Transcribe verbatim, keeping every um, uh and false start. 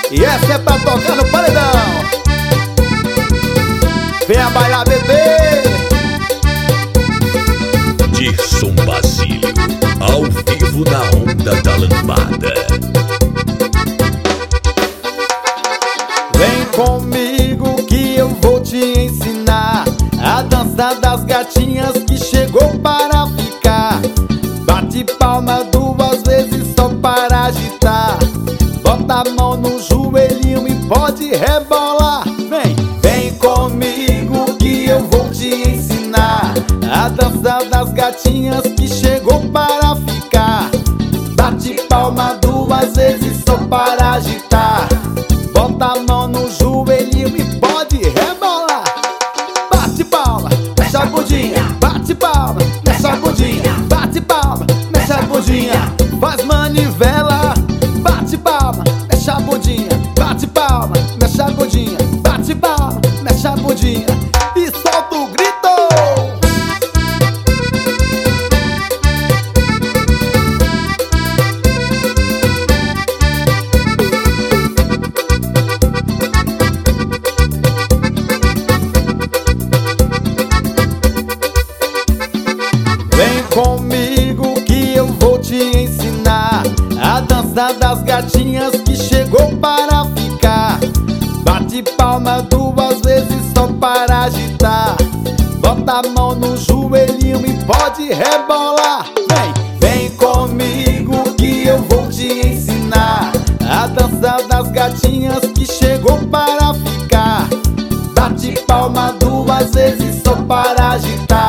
E essa é pra tocar no paredão. Venha bailar, bebê. Dirson Basílio, ao vivo na onda da lambada. Vem comigo que eu vou te ensinar a dança das gatinhas que chegou para ficar. Bate palma duas vezes só para agitar. Bota a mão no joelhinho e pode rebolar. Vem, vem comigo que eu vou te ensinar a dança das gatinhas que chegou para ficar. Bate palma duas vezes só para agitar. Bota a mão no joelhinho e pode rebolar. Bate palma, mexe a bundinha. Bate palma, mexe a bundinha. Bate palma, mexe a bundinha. Faz manivela. Bate palma, mexe a bundinha. Bate palma, mexe a bundinha. Bate palma, mexe a bundinha. E solta o grito. Vem comigo que eu vou te ensinar a dança das gatinhas que chegou para ficar. Bate palma duas vezes só para agitar. Bota a mão no joelhinho e pode rebolar. Vem, vem comigo que eu vou te ensinar a dança das gatinhas que chegou para ficar. Bate palma duas vezes só para agitar.